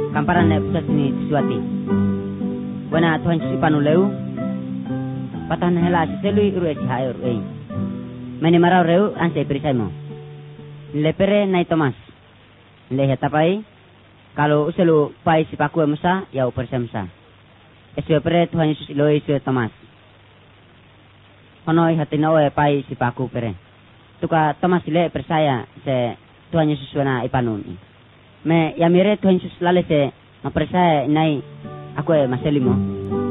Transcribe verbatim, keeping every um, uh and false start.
kamparan ne pusat ni sesuati. Wana Tuhan Yesus panuleu patan hela selui uru esi hayo ei. Mene marau reu anse perisaimo. Lepere nai Thomas. Lehe tapai kalau uselu pai sipaku musa ya upersemsa. Esu pere Tuhan Yesus iloi esu Thomas. Honoi hatino e pai sipaku pere. Tuka Thomas le percaya se Tuhan Yesus wana ipanun. Me ya mire Tuhan Yesus lale se ma percaya nai aku e maselimo.